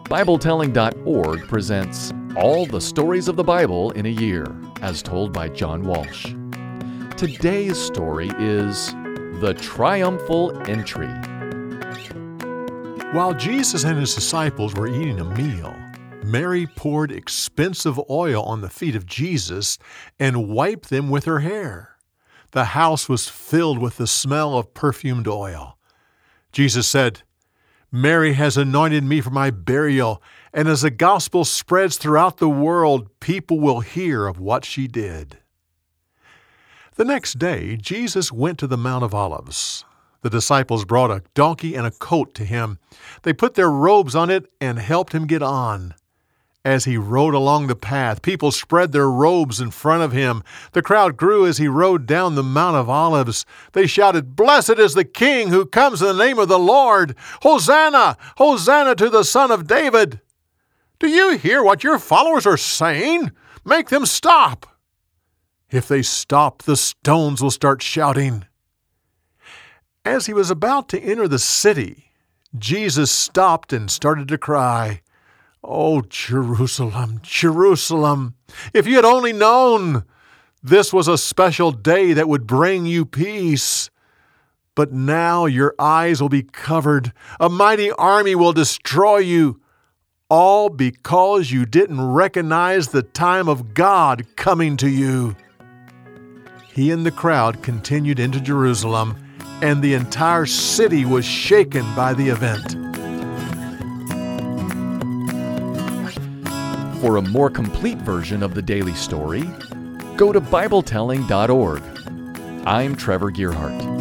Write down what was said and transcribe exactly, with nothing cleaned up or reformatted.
Bible Telling dot org presents All the Stories of the Bible in a Year, as told by John Walsh. Today's story is The Triumphal Entry. While Jesus and his disciples were eating a meal, Mary poured expensive oil on the feet of Jesus and wiped them with her hair. The house was filled with the smell of perfumed oil. Jesus said, "Mary has anointed me for my burial, and as the gospel spreads throughout the world, people will hear of what she did." The next day, Jesus went to the Mount of Olives. The disciples brought a donkey and a coat to him. They put their robes on it and helped him get on. As he rode along the path, people spread their robes in front of him. The crowd grew as he rode down the Mount of Olives. They shouted, "Blessed is the King who comes in the name of the Lord! Hosanna! Hosanna to the Son of David!" "Do you hear what your followers are saying? Make them stop!" "If they stop, the stones will start shouting." As he was about to enter the city, Jesus stopped and started to cry, "Oh, Jerusalem, Jerusalem, if you had only known! This was a special day that would bring you peace. But now your eyes will be covered. A mighty army will destroy you, all because you didn't recognize the time of God coming to you." He and the crowd continued into Jerusalem, and the entire city was shaken by the event. For a more complete version of the daily story, go to Bible Telling dot org. I'm Trevor Gearhart.